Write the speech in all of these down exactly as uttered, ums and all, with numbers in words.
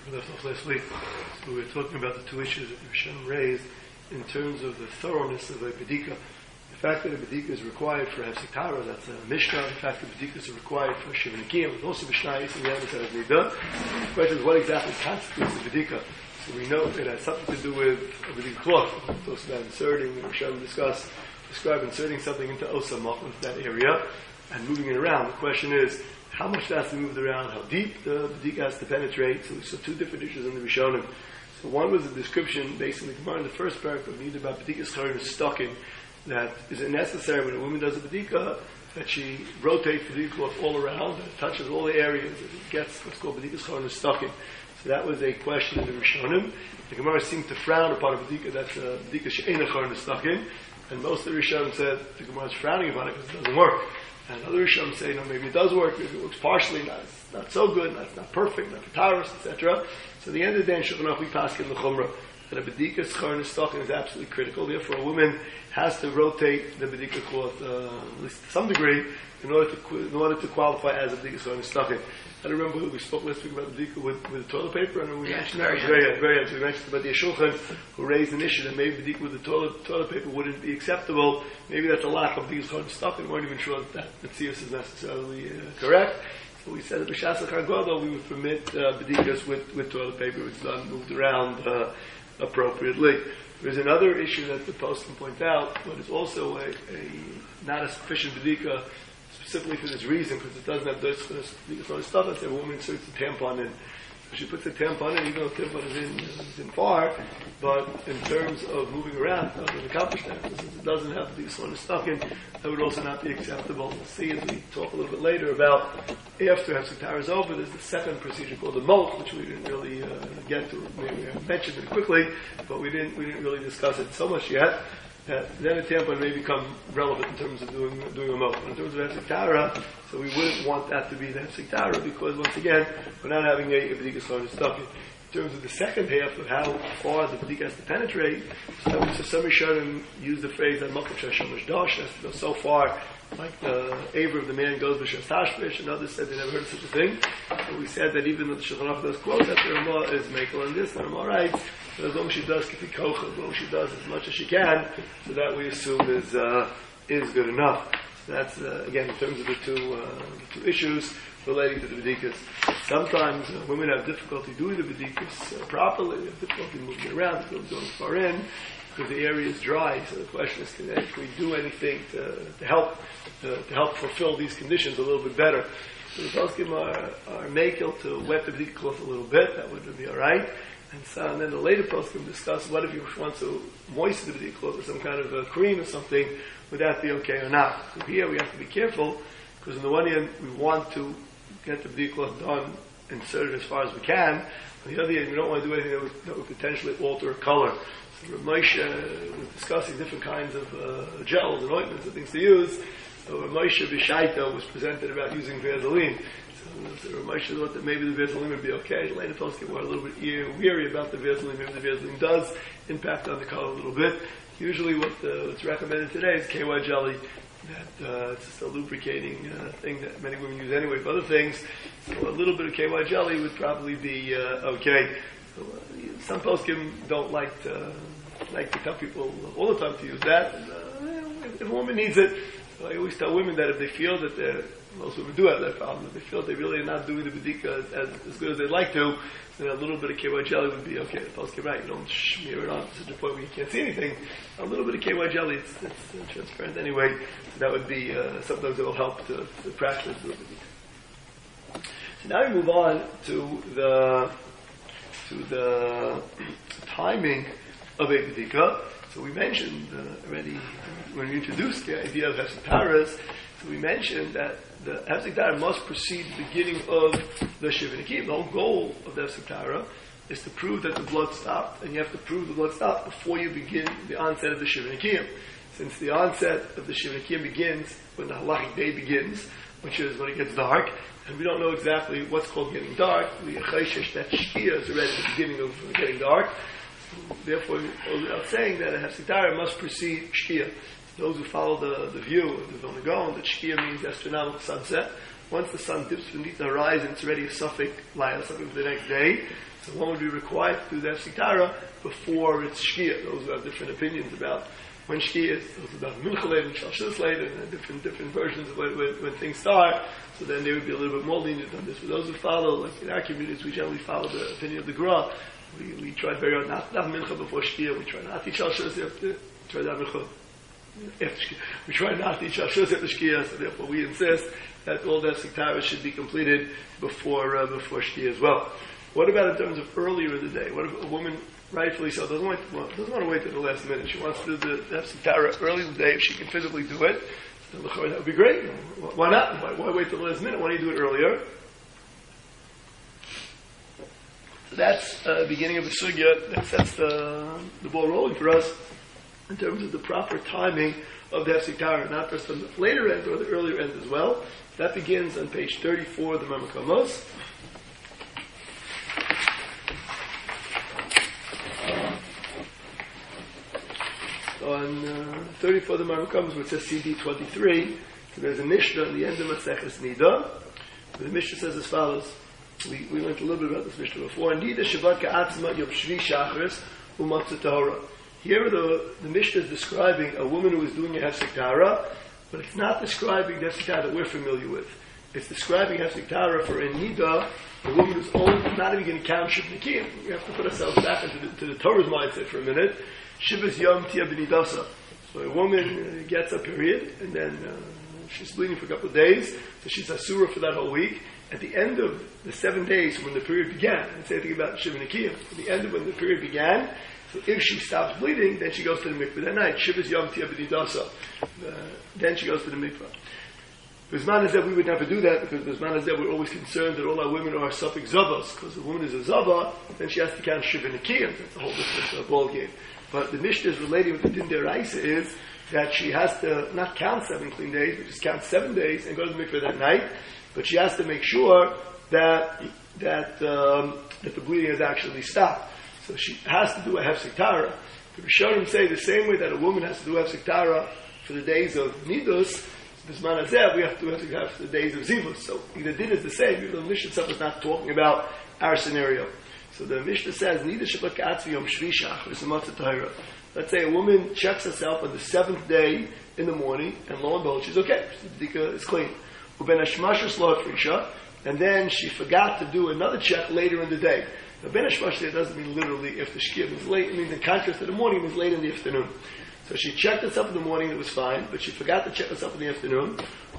left off last week. So we were talking about the two issues that Hashem raised in terms of the thoroughness of a bedika. The fact that a bedika is required for Hefsek Tara, that's a Mishnah. The fact that bedikas are required for Shiva Nikiyim, it's also Mishnah, and the other side is Nida. The question is, what exactly constitutes a bedika? So we know it has something to do with a bedika cloth. It talks about inserting, and Hashem discuss, describe inserting something into Osamach, into that area, and moving it around. The question is, how much has to be moved around, how deep the bedika has to penetrate. So there's two different issues in the Rishonim. So one was a description, basically, in the first paragraph, we need about bedika's charin stocking, that is it necessary when a woman does a bedika that she rotates the bedika cloth all around, and touches all the areas, and it gets what's called bedika's charin stocking. So that was a question in the Rishonim. The Gemara seemed to frown upon a bedika that's a bedika she'ena charin stocking, and most of the Rishonim said the Gemara is frowning upon it because it doesn't work. And other Rishonim say, no, maybe it does work, maybe it works partially, not, not so good, not, not perfect, not kataris, et cetera. So at the end of the day, in Shulchan Aruch, we pass in the Chumrah that a bedika's charin stocking is absolutely critical. Therefore, a woman has to rotate the bedika cloth, uh, at least to some degree, in order to in order to qualify as a bedika's charin stocking. I don't remember we spoke last week about the bedika with, with the toilet paper, and we yeah, mentioned that. Very, very, very. We mentioned about the Shulchan who raised an issue that maybe bedika with the toilet, toilet paper wouldn't be acceptable. Maybe that's a lack of bedika's charin stocking. We weren't even sure that that Metzius is necessarily uh, correct. So we said that b'shas ha'chagodah we would permit uh, bedikas with, with toilet paper, which is done, moved around uh, appropriately. There's another issue that the post can point out, but it's also a, a not a sufficient bedika specifically for this reason, because it doesn't have this bedika stuff. Let's say a woman inserts a tampon in. She puts a tampon in, even though the tampon is in, is in far, but in terms of moving around, it doesn't accomplish that. Since it doesn't have the sort of stocking, that would also not be acceptable. We'll see as we talk a little bit later about after Hefsek Tara is over, there's the second procedure called the molch, which we didn't really uh, get to. Maybe we mentioned it quickly, but we didn't we didn't really discuss it so much yet. Uh, then a tampon may become relevant in terms of doing doing a molch. But in terms of Hefsek Tara, so we wouldn't want that to be the Hefsek Tara, because once again, we're not having a bedika's charin stocking. In terms of the second half of how far the bedika has to penetrate, so, so some Rishonim use the phrase that Makom Shashamash Dash has to go so far, like the aver of the man goes b'shas tashvish, and others said they never heard of such a thing. So we said that even though the Shulchan Aruch does quote that the Ramah is makel on this, and Ramah writes, but as long as she does kifi kocha, as long as she does as much as she can, so that we assume is uh, is good enough. So that's uh, again in terms of the two uh, the two issues relating to the bedikas. Sometimes uh, women have difficulty doing the bedikas uh, properly. They have difficulty moving around, difficulty going far in, because the area is dry. So the question is, can if we do anything to, to help to, to help fulfill these conditions a little bit better? So the poskim are, are makel to wet the bedika cloth a little bit. That would be all right. And so, and then the later poskim discuss what if you want to moisten the bedika cloth with some kind of a cream or something. Would that be okay or not? So here we have to be careful, because on the one hand we want to get the bedika cloth done, inserted as far as we can. On the other hand, we don't want to do anything that would, that would potentially alter color. So Rav Moshe was discussing different kinds of uh, gels and ointments and things to use. So Rav Moshe B'Shaita was presented about using Vaseline. So, so Rav Moshe thought that maybe the Vaseline would be okay. The later poskim were a little bit weary about the Vaseline. Maybe the Vaseline does impact on the color a little bit. Usually what uh, what's recommended today is K Y jelly. That uh, it's just a lubricating uh, thing that many women use anyway for other things. So a little bit of K Y jelly would probably be uh, okay. So, uh, some poskim don't like to like to tell people all the time to use that. And, uh, if, if a woman needs it, so I always tell women that if they feel that they're, most women do have that problem, if they feel they really are not doing the bedika as, as good as they'd like to, then a little bit of K Y jelly would be okay. The poskim, right? You don't smear it on to such a point where you can't see anything. A little bit of K Y jelly, it's, it's uh, transparent anyway. So that would be uh, sometimes it will help to, to practice the bedika. So now we move on to the to the timing of a bedika. So we mentioned uh, already when we introduced the idea of Hefsek Taras. So we mentioned that the Hefsek Tara must precede the beginning of the Shiva Nikiyim. The whole goal of the Hefsek Tara is to prove that the blood stopped, and you have to prove the blood stopped before you begin the onset of the Shiva Nikiyim. Since the onset of the Shiva Nikiyim begins when the halachic day begins, which is when it gets dark, and we don't know exactly what's called getting dark. We choshesh that shkia is already the beginning of getting dark. So therefore, I'm saying that a Hefsek Tara must precede shkia. Those who follow the, the view of the Vilna Gaon, that shkia means astronomical sunset. Once the sun dips beneath the horizon, it's already a suffix, layla, something for the next day. So one would be required to do the Hefsek Tahara before it's Shkia. Those who have different opinions about when Shkia is, those about Mincha Leid and Shalshus Leid, and different different versions of when, when, when things start. So then they would be a little bit more lenient on this. For those who follow, like in our communities, we generally follow the opinion of the Gra. We, we try very hard not to have Mincha before Shkia. We try not to eat Shalshus after, try to have Mincha after Shkia. We try not to eat Shalshus after Shkia, so therefore we insist that all the Hefsek Tahara should be completed before, uh, before Shkia as well. What about in terms of earlier in the day? What if a woman, rightfully so, doesn't want, well, doesn't want to wait till the last minute? She wants to do the Hefsek Tahara early in the day if she can physically do it. Then that would be great. Why not? Why, why wait till the last minute? Why don't you do it earlier? So that's the uh, beginning of the sugya that sets the, the ball rolling for us in terms of the proper timing of the Hefsek Tahara, not just on the later end or the earlier end as well. That begins on page thirty-four of the Mamakamos. On uh, thirty-four of the Mamakamos, which says C D twenty-three, so there's a Mishnah on the end of Maseches Nida. The Mishnah says as follows. We, we learned a little bit about this Mishnah before. Nida Shabbat Ka'atzma Yom Shvi Shachris U'Matzah Tahora. Here the, the Mishnah is describing a woman who is doing a Hefsek Tahara, but it's not describing the Hefsek Tahara that we're familiar with. It's describing Hefsek Tahara for a Nida, a woman who's only not even going to count Shiv Nikiyim. We have to put ourselves back into the, to the Torah's mindset for a minute. Shivas Yom Tia B'Nidasa. So a woman uh, gets a period, and then uh, she's bleeding for a couple of days, so she's asura for that whole week. At the end of the seven days when the period began, let's say anything about Shiv Nikiyim, at the end of when the period began, so if she stops bleeding, then she goes to the mikveh that night. Shivas Yom Tia B'Nidasa. Uh, then she goes to the mikveh. Bisman Hazeh, we would never do that because Bisman Hazeh, we're always concerned that all our women are suffix zavas. Because if a woman is a zava, then she has to count Shiv Nikiyim. That's a whole different uh, ball game. But the Mishnah is relating with the Din Deraisa is that she has to not count seven clean days, but just count seven days and go to the mikveh that night. But she has to make sure that that um, that the bleeding has actually stopped. So she has to do a Hefsek Tahara. The Rishonim say the same way that a woman has to do a Hefsek Tahara for the days of Nidus, Bisman Hazeh, we have to do Hefsek Tahara for the days of Zivus. So the din is the same, even though the Mishnah itself is not talking about our scenario. So the Mishnah says, Nida Shabbat Ka'atzvi Yom Shvi Shachris U'Matzah Tahora. Let's say a woman checks herself on the seventh day in the morning, and lo and behold, she's okay. The Bdika is clean. Uben Hashmashus Lo Frisha, and then she forgot to do another check later in the day. Now, Ben Hashmashus doesn't mean literally if the Shkia is late. It means in contrast to the morning, it was late in the afternoon. So she checked herself in the morning, it was fine, but she forgot to check herself in the afternoon.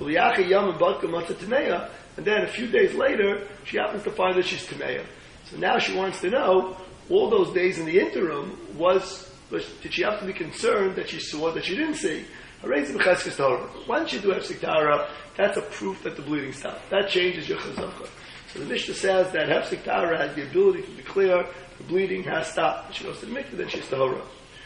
And then a few days later, she happens to find that she's Tameya. So now she wants to know, all those days in the interim, was, was did she have to be concerned that she saw that she didn't see? Once you do Hefsek Tahara, that's a proof that the bleeding stopped. That changes your chazaka. So the Mishnah says that Hefsek Tahara has the ability to declare the bleeding has stopped. She goes to the mikveh, then she's tahora.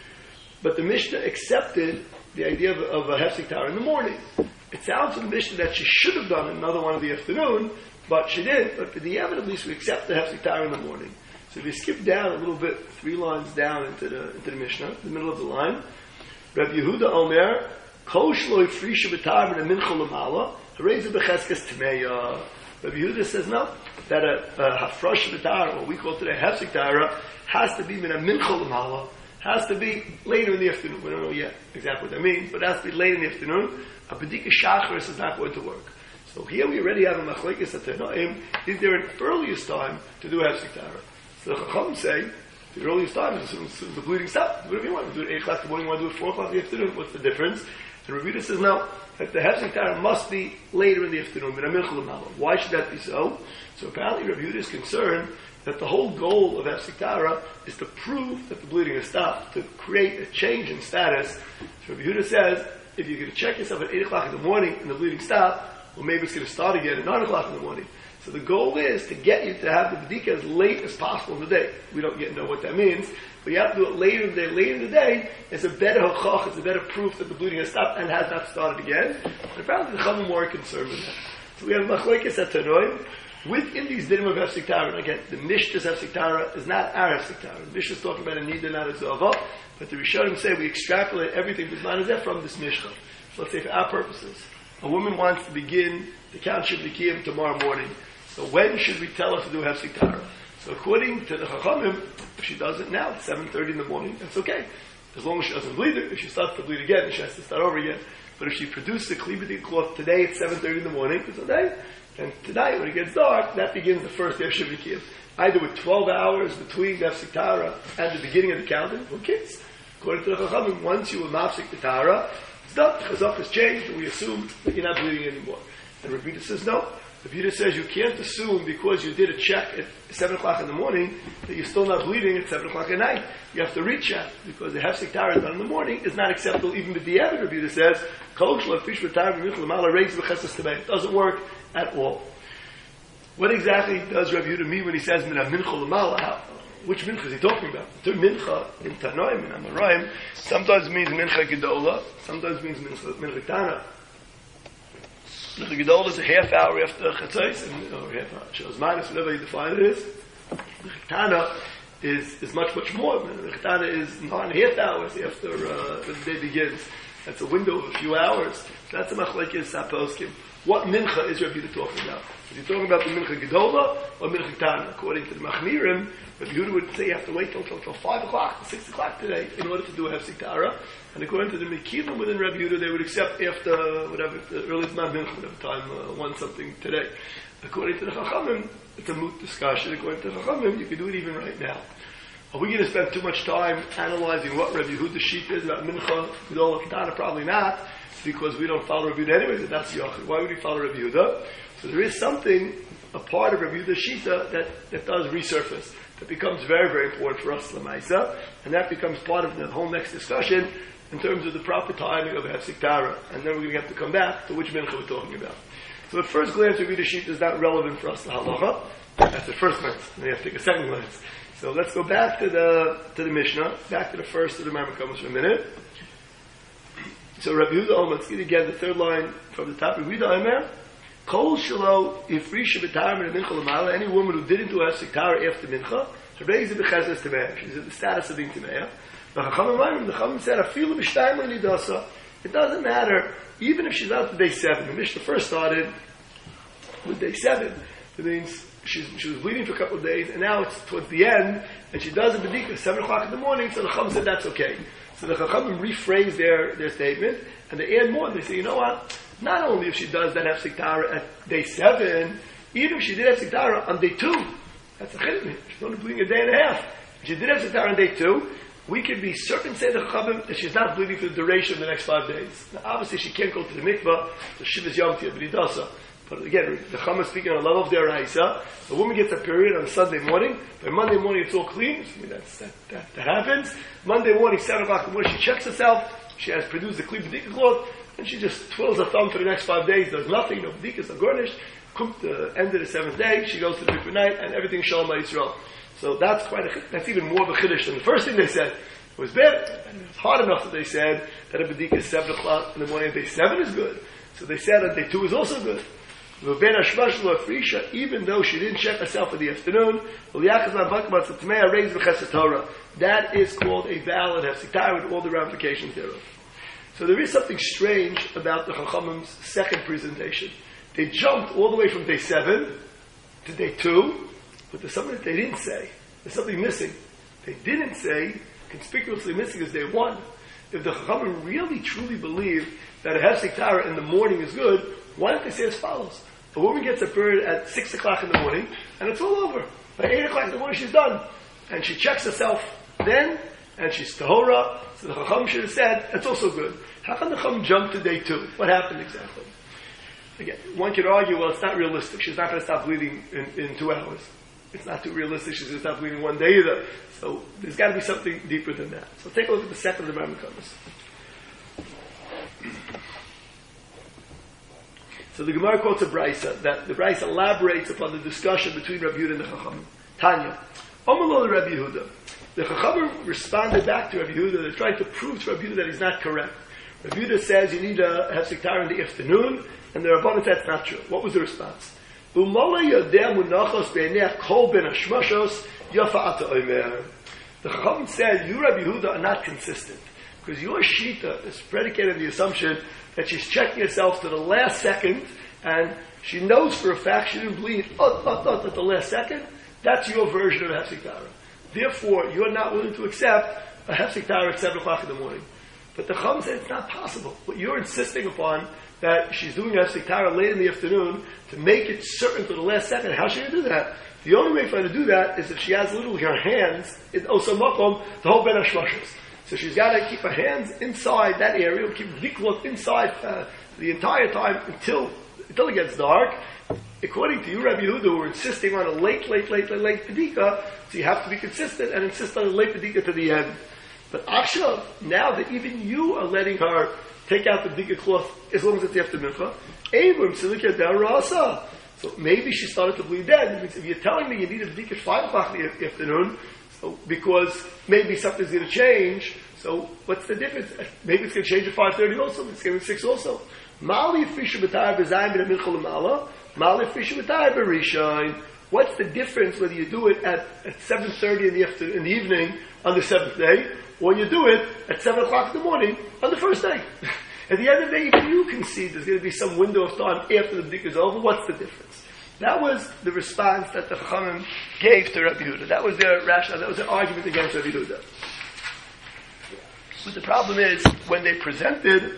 But the Mishnah accepted the idea of, of a Hefsek Tahara in the morning. It sounds in the Mishnah that she should have done another one in the afternoon, but she didn't. But for the Yemen, at least, we accept the Hefsek Tahara in the morning. So if you skip down a little bit, three lines down into the into the Mishnah, the middle of the line, Rabbi Yehuda Omer, Kol shloi frisha b'tar v'nemincha l'mala, harei ze b'cheskes tmeya. Rabbi Yehuda says no, that a, a hafresh b'tar, what we call today Hefsek Tahara, has to be min a mincha l'mala, has to be later in the afternoon. We don't know yet exactly what that means, but it has to be late in the afternoon. A B'dika Shachris is not going to work. So here we already have a machlekes at Tanoim. Is there an earliest time to do Hefsek Tahara? So the Chacham say, the earliest time is as soon as the bleeding stops. Whatever you want. Do it at eight o'clock in the morning, you want to do it at four o'clock in the afternoon. What's the difference? And Ravina says, no, that the Hefsek Tahara must be later in the afternoon. Why should that be so? So apparently Ravina is concerned that the whole goal of Hefsek Tahara is to prove that the bleeding has stopped, to create a change in status. So Rabbi Yehuda says, if you're going to check yourself at eight o'clock in the morning and the bleeding stopped, well, maybe it's going to start again at nine o'clock in the morning. So the goal is to get you to have the B'dika as late as possible in the day. We don't yet know what that means, but you have to do it later in the day. Later in the day, it's a better hochach, it's a better proof that the bleeding has stopped and has not started again. And apparently the Chachamim more concerned with that. So we have machlekes at Tanoim. Within these dinim of Hefsek Tahara, and again, the Mishnah's Hefsek Tahara is not our Hefsek Tahara. The Mishnah is talking about a Nida, not a Zava, but the Rishonim say we extrapolate everything from this Mishnah. So let's say for our purposes, a woman wants to begin the count Shiv Nikiyim tomorrow morning. So when should we tell her to do Hefsek Tahara? So according to the Chachamim, if she does it now at seven thirty in the morning, that's okay. As long as she doesn't bleed it. If she starts to bleed again, she has to start over again. But if she produces the Kli B'dik cloth today at seven thirty in the morning, it's okay. And tonight, when it gets dark, that begins the first day of Shiva Kiyam. Either with twelve hours between the Hefsek Tahara and the beginning of the calendar, for kids. According to the Chachamim, once you will mafsik the Tahara, it's done. Chazak has changed, and we assume that you're not bleeding anymore. And Rabbi says no. Rabbi says you can't assume because you did a check at seven o'clock in the morning that you're still not bleeding at seven o'clock at night. You have to recheck because the Hefsek Tahara done in the morning is not acceptable even with the other. Rabbi says, it doesn't work at all. What exactly does Rabbi Yehuda mean when he says Min mincha l'mala? Which mincha is he talking about? The term mincha in Tanoim, in Amoraim, sometimes means mincha gedola, sometimes means mincha, mincha tana. Mincha gedola is a half hour after chatzos, or half hour, shows minus, whatever you define it is. Mincha tana is, is much, much more. Mincha tana is nine and a half hours after uh, the day begins. That's a window of a few hours. So that's a machlekes saposkim. What mincha is Rabbi Yehuda talking about? Is he talking about the mincha gedola or mincha tana? According to the machmirim, Rabbi Yehuda would say you have to wait till, till, till five o'clock, six o'clock today in order to do a hefsek tahara. And according to the mekilim within Rabbi Yehuda, they would accept after whatever the earliest man mincha, whatever time uh, one something today. According to the chachamim, it's a moot discussion. According to the chachamim, you can do it even right now. Are we going to spend too much time analyzing what Rabbi Yehuda's sheet is about mincha gedola tana? Probably not, because we don't follow Rabbi Yehuda anyway. So that's yachid. Why would we follow Rabbi Yehuda? So there is something, a part of Rabbi Yehuda's shita that, that does resurface, that becomes very, very important for us, Lamaisa, and that becomes part of the whole next discussion in terms of the proper timing of Hefsek Tahara. And then we're going to have to come back to which mincha we're talking about. So at first glance, Rabbi Yehuda's shita is not relevant for us, the halacha. That's the first glance. Then you have to take a second glance. So let's go back to the to the Mishnah, back to the first of the Marmakomas for a minute. So Rabbi Yehuda Omer, let's get again the third line from the top. Rabbi Yehuda Omer, Kol Shelo Ifrisha B'Tahara Min Mincha L'Mala. Any woman who didn't do a Hefsek Tahara after Mincha, her Beis B'Chesed Tameah. She's in the status of being Tameah. The Chachamim Ma'amim, the Chachamim said, Afilu B'Shtayim L'Nidasa. It doesn't matter, even if she's out to day seven. The Mishnah first started with day seven. It means She's, she was bleeding for a couple of days, and now it's towards the end, and she does a bedika at seven o'clock in the morning, so the Chacham said that's okay. So the Chachamim rephrase their, their statement, and they add more. They say, you know what? Not only if she does that Hefsek Tahara at day seven, even if she did Hefsek Tahara on day two, that's a chiddush. She's only bleeding a day and a half. If she did Hefsek Tahara on day two, we can be certain, say the Chachamim, that she's not bleeding for the duration of the next five days. Now, obviously, she can't go to the mikvah, so Shivas Yom Tiyah B'Nidasa. But again, the Chacham is speaking on a level of their Raisa. The woman gets a period on Sunday morning. By Monday morning, it's all clean. I mean, that's, that, that, that happens. Monday morning, seven o'clock in the morning, she checks herself. She has produced the Kli B'Dika cloth, and she just twiddles her thumb for the next five days. Does nothing, no B'dikas, no garnish. Come the end of the seventh day, she goes to the mikveh night, and everything's Shalom Yisrael. So that's quite a, that's even more of a chiddush than the first thing they said. It was bad, and it was hard enough that they said that a B'dika is seven o'clock in the morning, and day seven is good. So they said that day two is also good. Even though she didn't check herself in the afternoon, that is called a valid Hefsek Tahara with all the ramifications thereof. So there is something strange about the Chachamim's second presentation. They jumped all the way from day seven to day two, but there's something that they didn't say. There's something missing. They didn't say, conspicuously missing is day one. If the Chachamim really truly believe that a Hefsek Tahara in the morning is good, why don't they say as follows? A woman gets a period at six o'clock in the morning, and it's all over. By eight o'clock in the morning, she's done. And she checks herself then, and she's tahora, so the Chacham should have said, that's also good. How can the Chacham jump to day two? What happened exactly? Again, one could argue, well, it's not realistic. She's not going to stop bleeding in, in two hours. It's not too realistic. She's going to stop bleeding one day either. So there's got to be something deeper than that. So take a look at the second of the Marmakomas. So the Gemara quotes a Brisa, that the Brisa elaborates upon the discussion between Rabbi Yehuda and the Chacham. Tanya, Omalol Rabbi Yehuda. The Chacham responded back to Rabbi Yehuda. They tried to prove to Rabbi Yehuda that he's not correct. Rabbi Yehuda says you need a Hefsek Tahara in the afternoon, and the Rabbanan that's not true. What was the response? The Chacham said, you Rabbi Yehuda are not consistent. Because your Shita is predicated on the assumption that she's checking herself to the last second, and she knows for a fact she didn't bleed oh, oh, oh, at the last second. That's your version of a hefsek tara. Therefore, you're not willing to accept a hefsek tara at seven o'clock in the morning. But the Chum said it's not possible. What you're insisting upon, that she's doing a hefsek tara late in the afternoon to make it certain to the last second. How should she do that? The only way for her to do that is if she has literally her hands in Osa Makom to hold Ben Hashmashos. So she's got to keep her hands inside that area, keep Viklot inside uh, the entire time until until it gets dark. According to you, Rabbi Yehuda, who are insisting on a late, late, late, late, late Pedika, so you have to be consistent and insist on a late Pedika to the end. But Akshav, now that even you are letting her take out the Pedika cloth as long as it's after Mincha, Abram, Silikya Rasa. So maybe she started to bleed dead. If you're telling me you need a Pedika at five o'clock in the afternoon, so because maybe something's going to change, so what's the difference? Maybe it's going to change at five thirty also, it's going to be six also. Mali Fisha B'tayr B'zayim B'na Mincha L'mala, Mali Fisha B'tayr B'rishayin. What's the difference whether you do it at, at seven thirty in the after, in the evening on the seventh day, or you do it at seven o'clock in the morning on the first day? At the end of the day, even you can see there's going to be some window of time after the B'dik is over. What's the difference? That was the response that the Chachamim gave to Rabbi Yehuda. That was their rationale. That was their argument against Rabbi Yehuda. But the problem is, when they presented,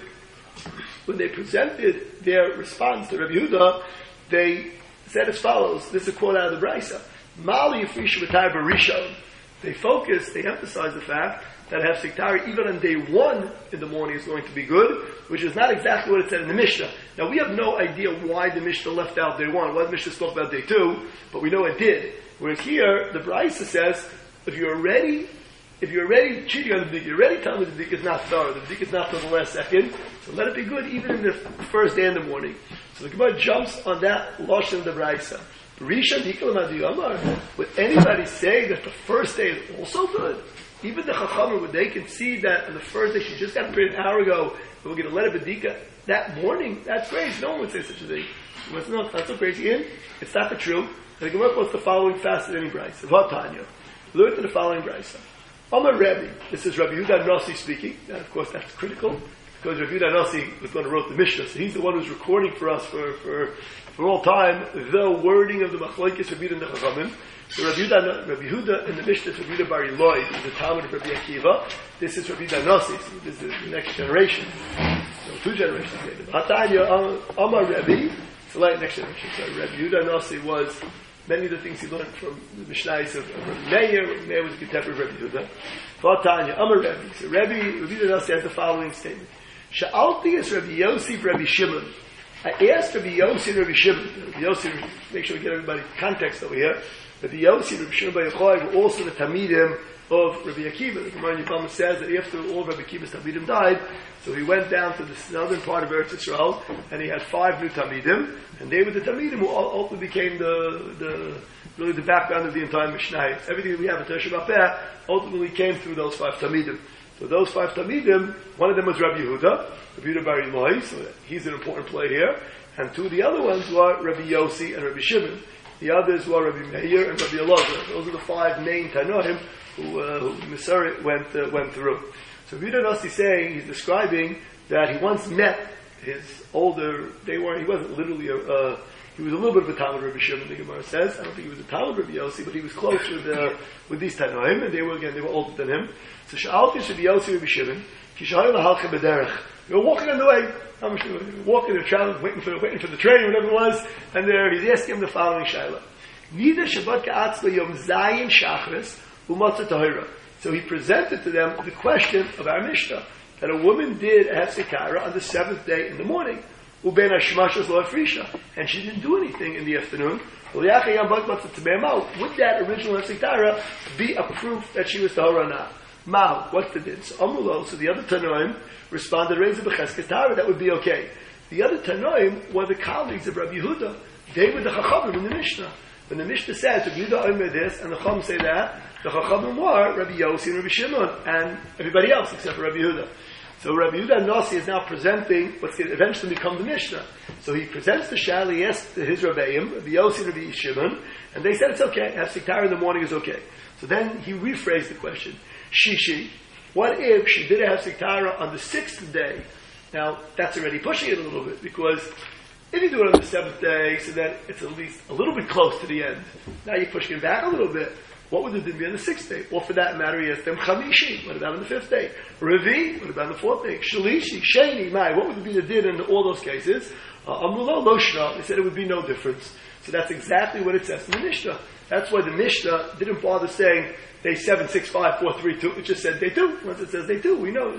when they presented their response to Rabbi Yehuda, they said as follows. This is a quote out of the Brisa. Mali Yifrishu B'tayr B'rishon. They focused, they emphasized the fact that hefsek tara even on day one in the morning is going to be good, which is not exactly what it said in the Mishnah. Now we have no idea why the Mishnah left out day one. Why the Mishnah spoke about day two, but we know it did. Whereas here, the Brisa says, if you're already, if you're already cheating on the bdik, you're already telling me the bdik is not thorough, the bdik is not till the last second, so let it be good even in the first day in the morning. So the Gemara jumps on that lashon of the Brisa. Rishon Nikol Madiyamar. Would anybody say that the first day is also good? Even the Chachamim, would they concede that on the first day she just got married an hour ago, and we're going to let a Bedika that morning? That's crazy. No one would say such a thing. It's not, not so crazy. In it's not the true. And the Gemara quotes the following faster than any Brisa. Vatanya. Learn to the following Brisa. Amar Rebbe. This is Rabbi Yehuda Nasi speaking. And of course that's critical, because Rabbi Yehuda Nasi was the one who wrote the Mishnah, so he's the one who's recording for us for, for, for all time the wording of the Machlokes Rabbi Yehuda and the Chachamim. So Rabbi Yehuda, Rabbi Yehuda in the Mishnah is Rabbi Yehuda Bar Eloi, the Talmud of Rabbi Akiva. This is Rabbi Yehuda Nasi, so this is the next generation. So two generations later. Hatanya Amar Rebbe, so like next generation. So Rabbi Yehuda Nasi was many of the things he learned from the Mishnayos of, of Rabbi Meir. Rabbi Meir was a contemporary of Rabbi Yehuda. Hatanya Amar Rebbe. So Rabbi, Rabbi Yehuda Nasi has the following statement. Sha'alti is Rabbi Yossi Rabbi Shimon. I asked Rabbi Yossi and Rabbi Shimon. Rabbi Yossi, make sure we get everybody context over here. Rabbi Yossi and Rabbi Shimon Bar Yochai were also the Talmidim of Rabbi Akiva. The Gemara in Yevamah says that after all Rabbi Akiva's Talmidim died, so he went down to the southern part of Eretz Yisrael, and he had five new Talmidim, and they were the Talmidim who ultimately became the, the really the background of the entire Mishnah. Everything that we have in Teresh Bapeh ultimately came through those five Talmidim. So those five Talmidim, one of them was Rabbi Yehuda, Rabbi Yehuda Bar Eloi, so he's an important player here, and two of the other ones were Rabbi Yossi and Rabbi Shimon. The others were Rabbi Meir and Rabbi Elazar. Those are the five main Tanoim who, uh, who Maseret went, uh, went through. So Rabbi Yehuda Nasi is saying, he's describing that he once met his older, they weren't, he wasn't literally a, uh, he was a little bit of a Talmud Rabbi Shimon, the Gemara says. I don't think he was a Talmud Rabbi Yossi, but he was close with, uh, with these Tanoim, and they were, again, they were older than him. So Sha'alti should be Yossi Rabbi Shimon, Kishayim Lahalcha B'derech. They were walking on the way, how much they were walking, they were traveling, waiting for, waiting for the train, whatever it was, and there, he's asking him the following Shaila. Nida Shabbat Ka'atzla Yom Zayin Shachris Umatzah Tahira. So he presented to them the question of our Mishnah, that a woman did a Hefsek Tara on the seventh day in the morning. Uben Hashmashas Lo Afrisha. And she didn't do anything in the afternoon. Would that original Hefsek Tara be a proof that she was Tahara or not? Mao, what's the din? So Amulo, so the other Tanoim responded, Reza B'cheskes Tara, that would be okay. The other Tanoim were the colleagues of Rabbi Yehuda. They were the Chachamim in the Mishnah. When the Mishnah says, Rabbi Yehuda Omer this, and the Chacham say that, the Chachamim were Rabbi Yossi and Rabbi Shimon, and everybody else except for Rabbi Yehuda. So Rabbi Yehuda Nasi is now presenting what's going to eventually become the Mishnah. So he presents the Shal, he asks his Rabbeim, Rabbi Yossi and Rabbi Shimon, and they said it's okay, Hefsek Tara in the morning is okay. So then he rephrased the question. Shishi, what if she did a Hefsek Tara on the sixth day? Now, that's already pushing it a little bit, because If you do it on the seventh day, so that it's at least a little bit close to the end. Now you're pushing it back a little bit. What would the din be on the sixth day? Or for that matter, he asked them Chamishi. What about on the fifth day? Revi. What about on the fourth day? Shalishi. Sheni. Mai. What would be the din in all those cases? Amulo lo shna. They said it would be no difference. So that's exactly what it says in the Mishnah. That's why the Mishnah didn't bother saying day seven, six, five, four, three, two. It just said day two. Once it says day two, we know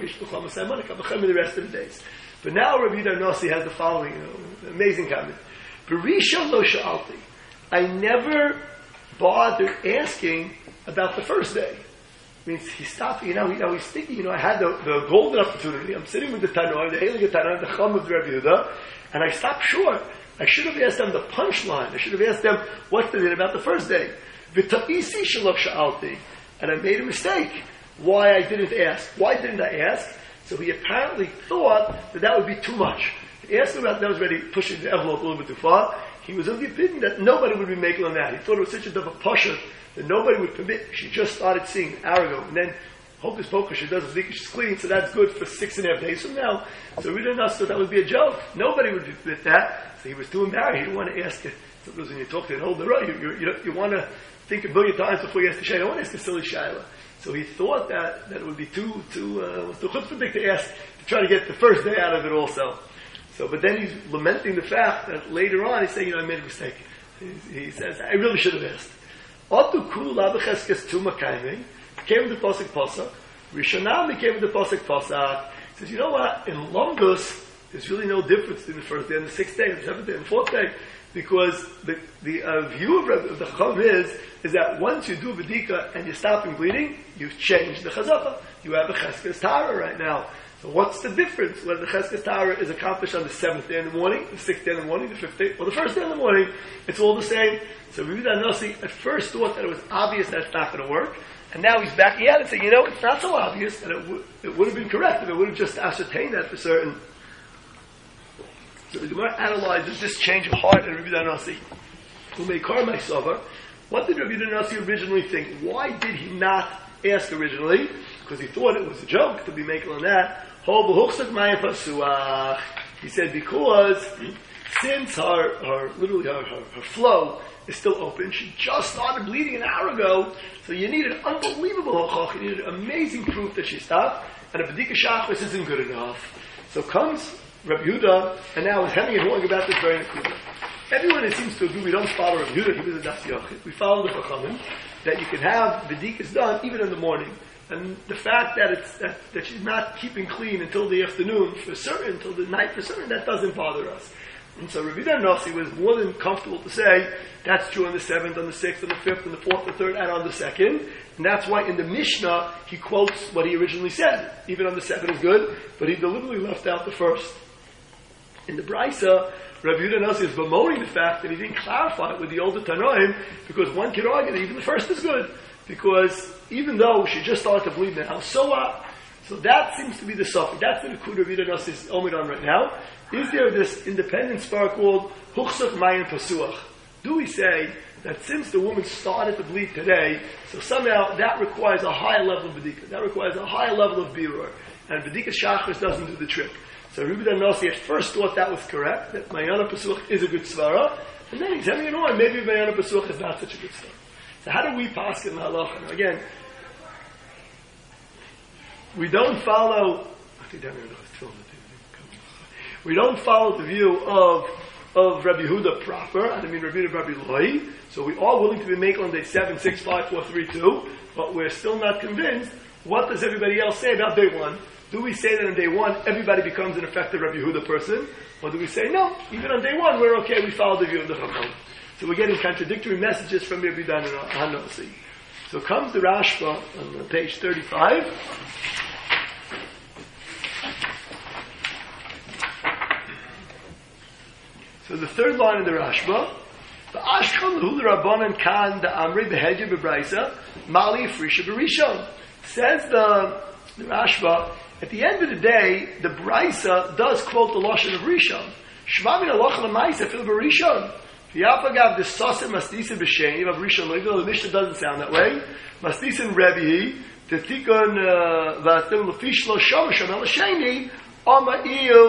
the rest of the days. But now Rabbi Yehuda Nasi has the following, you know, amazing comment. Berisha lo sha'alti. I never bothered asking about the first day. Means he stopped, you know, he, you know, he's thinking, you know, I had the, the golden opportunity. I'm sitting with the Tanoi, the Heilige Tanoi, the Chum of the Rabbi Yehuda, and I stopped short. I should have asked them the punchline. I should have asked them what's the din about the first day. V'ta'isi shelo sha'alti. And I made a mistake. Why I didn't ask. Why didn't I ask? So he apparently thought that that would be too much. He asked him about that was already pushing the envelope a little bit too far. He was of the opinion that nobody would be making on that. He thought it was such a double pasha that nobody would permit. She just started seeing Arago. And then Hocus Pocus, she doesn't think she's clean, so that's good for six and a half days from now. So we didn't thought that would be a joke. Nobody would admit that. So he was too embarrassed. He didn't want to ask her. Sometimes when you talk to an older you, you, you, you want to think a billion times before you ask the shayla. I don't want to ask a silly shayla. So he thought that, that it would be too, too, uh, too chutzpahdik to ask, to try to get the first day out of it also. So, but then he's lamenting the fact that later on he's saying, you know, I made a mistake. He, he says, I really should have asked. Otu kul labacheskes tu makaiming. Came with the Pasuk Pasuk. Rishonami came with the Pasuk Pasuk. He says, you know what? In Longus, there's really no difference between the first day and the sixth day, and the seventh day and the fourth day, because the the uh, view of, of the Chum is is that once you do Vedika and you're stopping bleeding, you've changed the Chazaka. You have a Cheskes Tara right now. So what's the difference whether the Cheskes Tara is accomplished on the seventh day in the morning, the sixth day in the morning, the fifth day, or the first day in the morning? It's all the same. So Rabbi Yehuda Nasi at first thought that it was obvious that it's not going to work. And now he's backing out and saying, you know, it's not so obvious, and it, w- it would have been correct if it would have just ascertained that for certain. So the Gemara analyzes this change of heart in Rabbi Yehuda Nasi. Who may car my sover. What did Rabbi Yehuda Nasi originally think? Why did he not ask originally? Because he thought it was a joke to be making on that. He said, because since her, her literally her, her, her flow is still open, she just started bleeding an hour ago, so you need an unbelievable hochach, you need an amazing proof that she stopped, and a B'dika Shachris isn't good enough. So comes Rabbi Yehuda, and now is having and talking about this very Nakuda. Everyone it seems to agree we don't follow Rabbi Yehuda, he was a Das Yochid. We follow the Chachamim, that you can have B'dikas done even in the morning. And the fact that it's that, that she's not keeping clean until the afternoon for certain, until the night for certain, that doesn't bother us. And so Rabbi Yehuda Nasi was more than comfortable to say that's true on the seventh, on the sixth, on the fifth, on the fourth, the third, and on the second. And that's why in the Mishnah he quotes what he originally said. Even on the seventh is good, but he deliberately left out the first. In the Brisa, Rabbi Yehuda Nasi is bemoaning the fact that he didn't clarify it with the older Tanoim, because one could argue that even the first is good. Because even though she just started to bleed now, so what? So that seems to be the suffix. That's the Nakuda Rabbi Yehuda Nasi is omid on right now. Is there this independent spar called Huchsuk Mayin Pasuach? Do we say that since the woman started to bleed today, so somehow that requires a higher level of B'dika, that requires a higher level of Birur, and B'dika Shachris doesn't do the trick. So Rabbi Yehuda Nasi at first thought that was correct, that Mayana Pasuach is a good svara, and then he's having an on, maybe Mayana Pasuach is not such a good svara. So how do we pass in the halacha? Now again, we don't follow, we don't follow the view of of Rabbi Yehuda proper, I mean Rabbi Yehuda Rabbi Loi, so we are willing to be making on day seven, six, five, four, three, two, but we're still not convinced. What does everybody else say about day one? Do we say that on day one everybody becomes an effective Rabbi Yehuda person? Or do we say no, even on day one we're okay, we follow the view of the Chacham? So we're getting contradictory messages from Rabbi Yehuda Nasi. So comes the Rashba on page thirty-five. So the third line in the Rashba, the Ashkan Hul Rabbanan Kan the Amri Behedya Bebraisa Mali Frisha Berishon. Says the, the Rashba, at the end of the day, the Braisa does quote the Lashon of Rishon. Shmamin Aloch Lamaisa Fil Berishon. V'yapagav the Sasim Mastisin B'Sheni of Rishon. Even though the Mishnah doesn't sound that way, Mastisin Rebbe Tetikon V'Atim L'Fish Lo Shom Shom El Sheni Ama Iu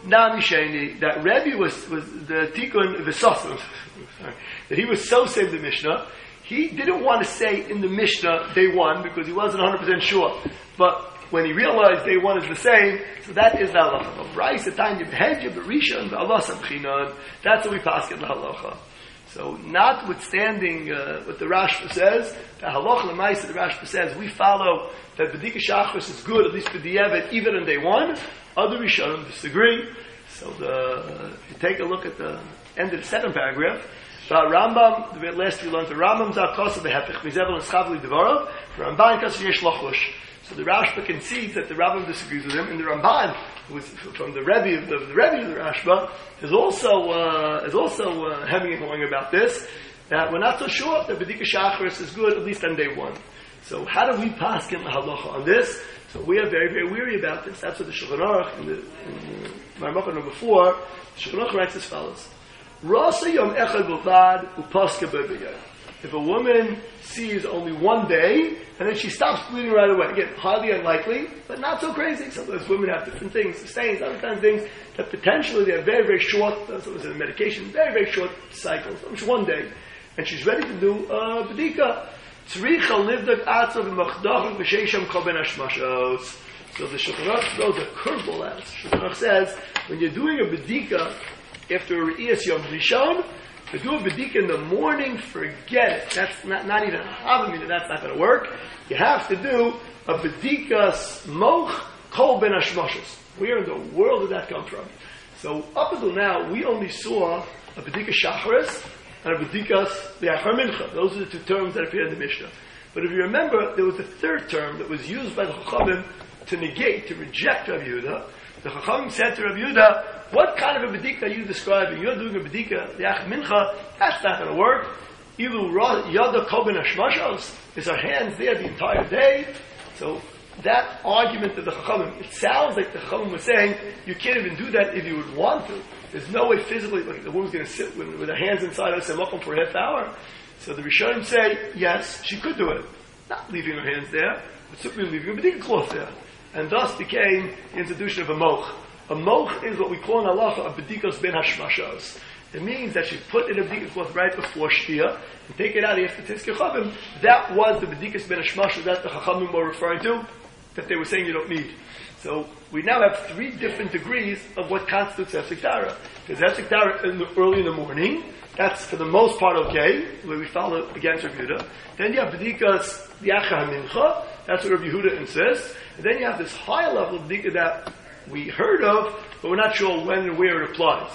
Nami Sheni, that Rebbe was, was the Tikkun V'Sosim, that he was so saved the Mishnah, he didn't want to say in the Mishnah day one because he wasn't one hundred percent sure. But when he realized day one is the same, so that is the halacha. B'Rais, the time you behead you, B'Rishon, B'Allah Samchinon, that's what we pass in the halacha. So, notwithstanding uh, what the Rashba says, the halacha l'maisa, the Rashba says, we follow that B'dika Shachris is good, at least for B'diavad, even on day one. Other Rishonim disagree. So, the, if you take a look at the end of the second paragraph, the Rambam, the last we learned, the Rambam Zakasa Behepich, Mizevel and Schavli Devorov, the Ramban Kasser Yesh Lochush. So the Rashba concedes that the Rambam disagrees with him, and the Ramban, who was from the Rebbe of the, the Rebbe of the Rashba, is also uh, is also uh, hemming and hawing about this. That we're not so sure that B'dika Shachris is good, at least on day one. So how do we pass in the halacha on this? So we are very, very weary about this. That's what the Shulchan Aruch in the, in the Marmukah number four, the Shulchan Aruch writes as follows: Rasa yom echad b'vad upaska b'biyah. If a woman sees only one day, and then she stops bleeding right away. Again, highly unlikely, but not so crazy. Sometimes women have different things, stains, other kinds of things, that potentially they have very, very short, that's what was in the medication, very, very short cycles, which one day. And she's ready to do uh, B'dika. Tzricha livdak atzav v'machdachim v'sheisham kol ben hashmashos. So the Shulchan Aruch throws a curveball at us. Shulchan Aruch says, when you're doing a B'dika after a Re'iyas Yom Rishon, to do a B'dika in the morning, forget it. That's not, not even a Havamina, that's not going to work. You have to do a B'dikas Moch Kol Ben Hashmashos. Where in the world did that come from? So up until now, we only saw a B'dika Shacharis and a B'dikas B'achar Mincha. Those are the two terms that appear in the Mishnah. But if you remember, there was a third term that was used by the Chachamim to negate, to reject Rav Yehuda. The Chachamim said to Rav Yehuda, what kind of a B'dika are you describing? You're doing a B'dika, the Ach Mincha, that's not going to work. Ilu Yada Kol Ben Hashmashos, is our hands there the entire day? So that argument of the Chachamim, it sounds like the Chachamim was saying, you can't even do that if you would want to. There's no way physically, like the woman's going to sit with, with her hands inside her Semakom for a half hour. So the Rishonim say, yes, she could do it. Not leaving her hands there, but simply leaving a B'dika cloth there. And thus became the institution of a Moch. A moch is what we call in halacha a b'dikas ben hashmashos. It means that you put in a b'dikas cloth right before shtia and take it out after tizkei chavim. That was the b'dikas ben hashmashos that the chachamim were referring to, that they were saying you don't need. So we now have three different degrees of what constitutes hefsek tara. There's hefsek tara in the, early in the morning. That's for the most part okay, where we follow against Rav Yehuda. Then you have b'dikas b'achar mincha. That's what Rav Yehuda insists. And then you have this higher level of b'dika that we heard of, but we're not sure when and where it applies.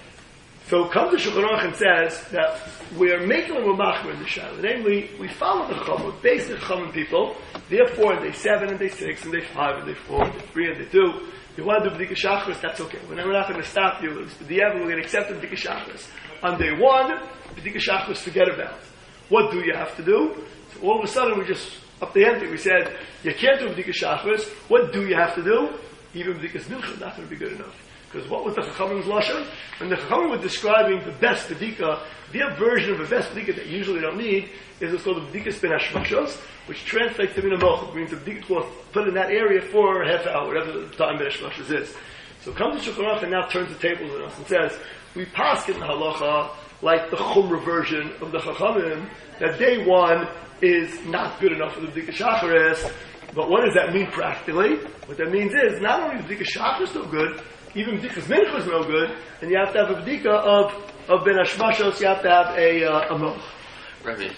So comes the Shulchan Aruch and says that we're making a machmer in the Shaila. Namely, we follow the Chachamim, basic Chachamim people, therefore in day seven and day six and day five and day four and day three and day two, you want to do B'dika Shachris, that's okay. We're not, we're not going to stop you. It's the Evan, we're going to accept the B'dika Shachris. On day one, B'dika Shachris, forget about. What do you have to do? So all of a sudden we just, up the ante, we said, you can't do B'dika Shachris. What do you have to do? Even B'dikas Mincha is not going to be good enough. Because what was the Chachamim's Lashon? When the Chachamim were describing the best B'dika, their version of the best B'dika that you usually don't need is what's called the B'dikas Ben Hashmashos, which translates to Min HaMoch. It means the B'dika cloth put in that area for a half hour, whatever the time Ben Hashmashos is. So comes the Shulchan Aruch and now turns the tables on us and says, we pass in the halacha like the Chumrah version of the Chachamim, that day one is not good enough for the B'dika Shacharis. But what does that mean practically? What that means is, not only is B'dika Shachris no good, even B'dikas Mincha is no good, and you have to have a B'dika of, of Ben Hashmashos, you have to have a, uh, a Moch. Rabbi,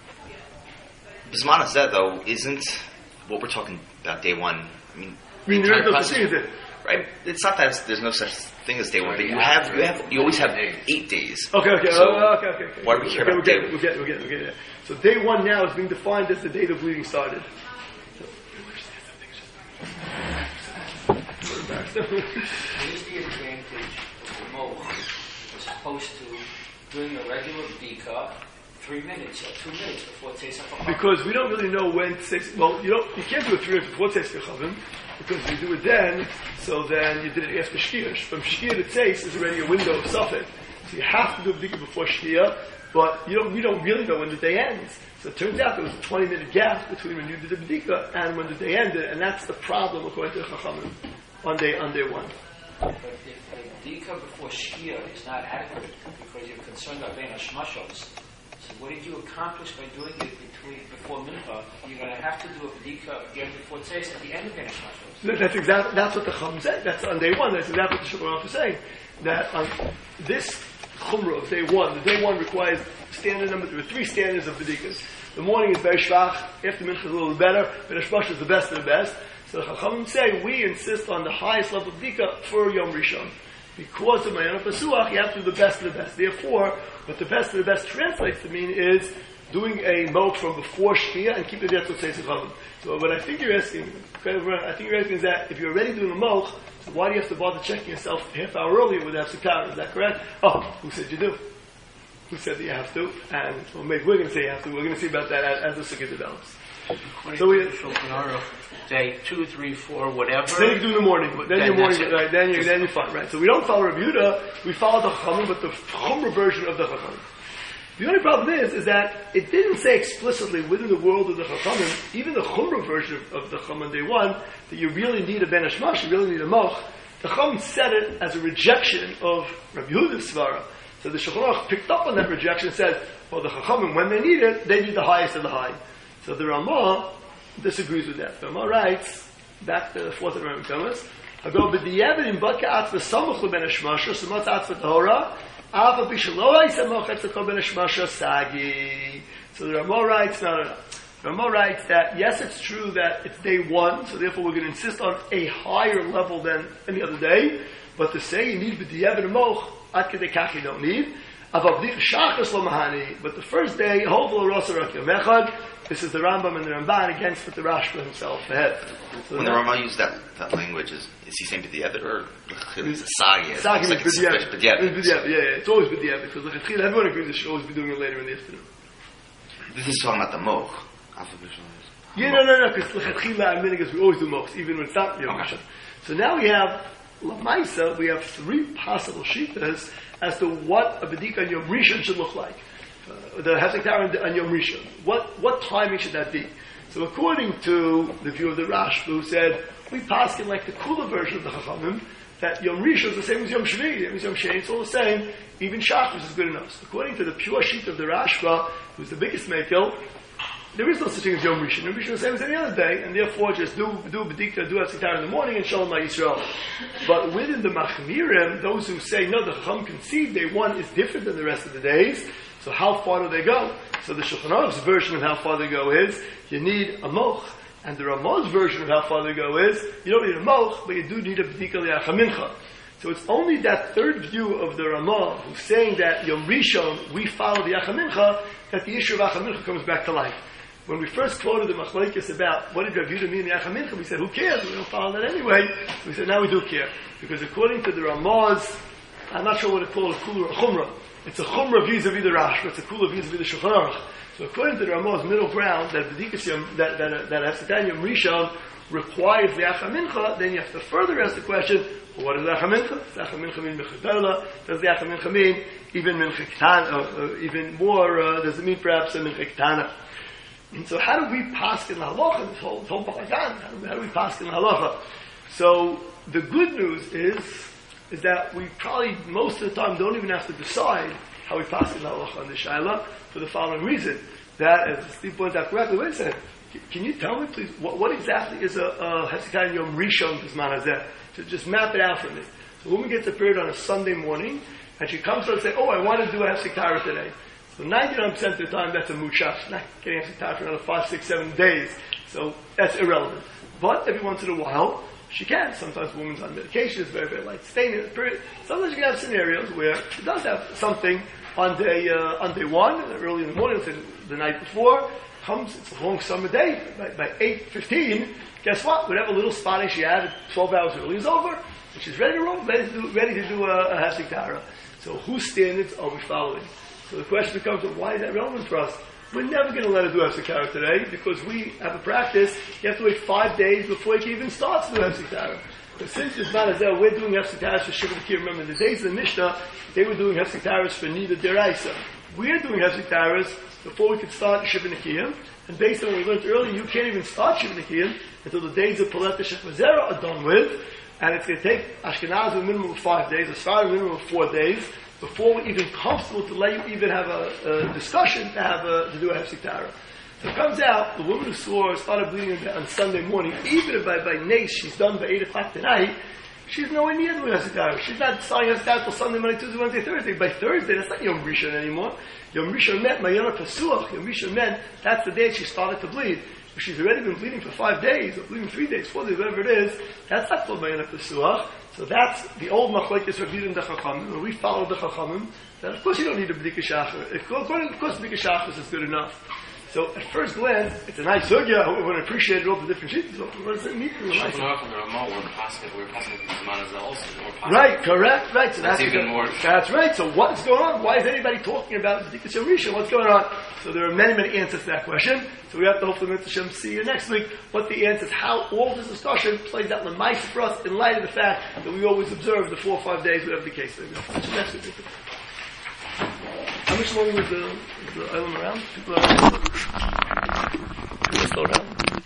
Bisman said though, isn't what we're talking about day one, I mean, I mean, there is no such thing as it. Right? It's not that there's no such thing as day one, but you have, you have, you always have eight days. Okay, okay, so oh, okay, okay, okay. Why do we care okay, about we'll day one? We'll get it, we'll get it, we'll get it, we'll get it. So day one now is being defined as the day the bleeding started. What is the advantage of the moch as opposed to doing a regular b'dika three minutes or two minutes before Tzeis HaChavim? Because we don't really know when Tzeis, well, you don't, you can't do it three minutes before Tzeis HaChavim, because if you do it then, so then you did it after Shkia. From Shkia to Tzeis is already a window of Safed. So you have to do a b'dika before Shkia, but you don't, we don't really know when the day ends. So it turns out there was a twenty minute gap between when you did the b'dika and when the day ended, and that's the problem according to the Chachamim on day, on day one. But if the Bdika before Shkia is not adequate because you're concerned about being a shmashos. So what did you accomplish by doing it between before Mincha? You're going to have to do a Bdika again before Tzeis at the end of being a shmashos. That's exactly, that's what the Chum said. That's on day one. That's exactly what the Shulchan Aruch is saying. That on this Chumrah of day one, the day one requires standard number, there are three standards of Bdikas. The morning is very shvach, after Mincha is a little better, but Hashmash is the best of the best. So the Chachamim say, we insist on the highest level of Bdika for Yom Rishon. Because of Mayanot Pasuach, you have to do the best of the best. Therefore, what the best of the best translates to mean is doing a moch from before Shkia and keep it there till Tzeis Chachamim. So what I think you're asking, I think you're asking is that if you're already doing a moch, so why do you have to bother checking yourself a half hour earlier with Hafsikar? Is that correct? Oh, who said you do? Who said that you have to? And well, maybe we're going to say you have to. We're going to see about that as, as the Sukkah develops. According So we, to the Shulchan Aruch, day two, three, four, whatever. then you do the morning, but then, Then you're morning, that's it. right? Then you then you're fine, right? So we don't follow Rabbi Yehuda, we follow the Chachamim, but the Chumrah version of the Chachamim. The only problem is, is that it didn't say explicitly within the world of the Chachamim, even the Chumrah version of, of the Chachamim day one, that you really need a Ben Hashmash, you really need a Moch. The Chachamim said it as a rejection of Rabbi Yehuda's Svara. So the Shulchan Aruch picked up on that rejection and said, well, the Chachamim, when they need it, they need the highest of the high. So the Ramah disagrees with that. The Ramah writes, back to the fourth of Ramah Thomas, Ago b'di'evet im baka atzva samuch l'ben hashmasha, sumat atzva tahora, ava b'shalo ha'yisamoch etzva ben hashmasha sagi. So the Ramah writes, no, no, no. The Ramah writes that, yes, it's true that it's day one, so therefore we're going to insist on a higher level than any other day, but to say you need b'di'evetimoch, at kedei kach you don't need. But the first day, this is the Rambam and the Ramban against what the Rashba himself had. So when the Rambam used that, that language, is, is he saying b'di'evet or it's a sagi? It's Sagi like is it's b'di'evet. b'di'evet. Yeah, yeah, it's always b'di'evet because everyone agrees they should always be doing it later in the afternoon. This is talking about the moch. Yeah, no, no, no, because l'chatchila and minigas we always do mochs, even when it's not Yom Rishon. So now we have Lamaisa, we have three possible shitas as to what a B'dika on Yom Rishon should look like. Uh, the Hafsikar on Yom Rishon. What, what timing should that be? So according to the view of the Rashba, who said, we paskin like the cooler version of the Chachamim, that Yom Rishon is the same as Yom Shvi, Yom Shvi, it's all the same, even Shacharis is good enough. So according to the pure sheet of the Rashba, who's the biggest Mekil, there is no such thing as Yom Rishon. Yom Rishon is the same as any other day, and therefore just do do B'dikta, do Hafsikar in the morning, and Shalom Yisrael. But within the Machmirim, those who say, no, the Chacham concede day one is different than the rest of the days, so how far do they go? So the Shulchan Aruch's version of how far they go is, you need a moch, and the Ramah's version of how far they go is, you don't need a moch, but you do need a B'dika Li'achamincha. So it's only that third view of the Ramah, who's saying that Yom Rishon, we follow the Achamincha, that the issue of Achamincha comes back to life. When we first quoted the Machlokes about what did Rav Yehuda mean in Yachamincha, we said, who cares? We don't follow that anyway. So we said, now we do care. Because according to the Ramah's, I'm not sure what to call it, Kula or Chumrah. It's a Chumrah vis-a-vis the Rashba, it's a Kula vis-a-vis the Shulchan Aruch. So according to the Ramah's middle ground, that B'dikas Yom, that, that, that Hafsikar Yom Rishon requires the Achamincha, then you have to further ask the question, well, what is the Achamincha? Does the Achamincha mean Mincha? Does the Achamincha mean even Mincha Ketana, or, or even more, uh, does it mean perhaps a Mincha Ketana? And so how do we paskin halacha, this whole, this whole balagan? How do, how do we paskin halacha? So the good news is, is that we probably most of the time don't even have to decide how we paskin halacha on the shaila for the following reason. That, as Steve pointed out correctly, wait a second, can you tell me please, what, what exactly is a, a Hafsikar Yom Rishon B'zman Hazeh? So just map it out for me. So a woman gets a period on a Sunday morning, and she comes to us and says, oh, I want to do a Hafsikar today. So ninety-nine percent of the time, that's a mushaf. She's not getting Hafsikar for another five, six, seven days. So that's irrelevant. But every once in a while, she can. Sometimes a woman's on medication, it's very, very light staining. Sometimes you can have scenarios where she does have something on day, uh, on day one, early in the morning, say the night before, comes, it's a long summer day, by, by eight fifteen, guess what? Whatever little spotting she had twelve hours early is over, and she's ready to roll, ready to do, ready to do a, a Hafsikar. So whose standards are we following? So the question becomes, well, why is that relevant for us? We're never going to let her do Hafsikar today because we have a practice. You have to wait five days before you can even start to do Hafsikar. But since it's not as though we're doing Hafsikar for Shiva Kir, remember in the days of the Mishnah, they were doing Hafsikar for Nida Deraisa. We're doing Hafsikar before we could start Shiva Kir. And based on what we learned earlier, you can't even start Shiva Kir until the days of Paleta Shechvazera are done with. and it's going to take Ashkenaz a minimum of five days, or Sfarad a minimum of four days, before we're even comfortable to let you even have a, a discussion to have a, to do a Hefsek Tara. So it comes out, the woman who saw started bleeding on Sunday morning, even if by, by Nace she's done by eight o'clock tonight, she's nowhere near doing Hefsek Tara. She's not starting Hefsek Tara till Sunday, Monday, Tuesday, Wednesday, Thursday. By Thursday, that's not Yom Rishon anymore. Yom Rishon meant Mayana Pesuach. Yom Rishon meant that's the day she started to bleed. If she's already been bleeding for five days, or bleeding three days, four days, whatever it is, that's not called Mayana Pesuach. So that's the old Machlekes Rabbi the Chachamim, and we follow the Chachamim. Then of course you don't need a B'dika Shachar. Of course B'dika Shachar is good enough. So at first glance, it's a nice sugya. I would appreciate all the different sheets. What does it mean? Right, correct, right. So that's, that's even a, more. That's right. So what's going on? Why is anybody talking about B'dika Rishon? What's going on? So there are many, many answers to that question. So we have to hopefully Mitzvah Shem see you next week. What the answer is, how all this discussion plays out L'maisa for us in light of the fact that we always observe the four or five days, whatever the case may be. So next week. How much longer was the, was the island around? People are, people are still around.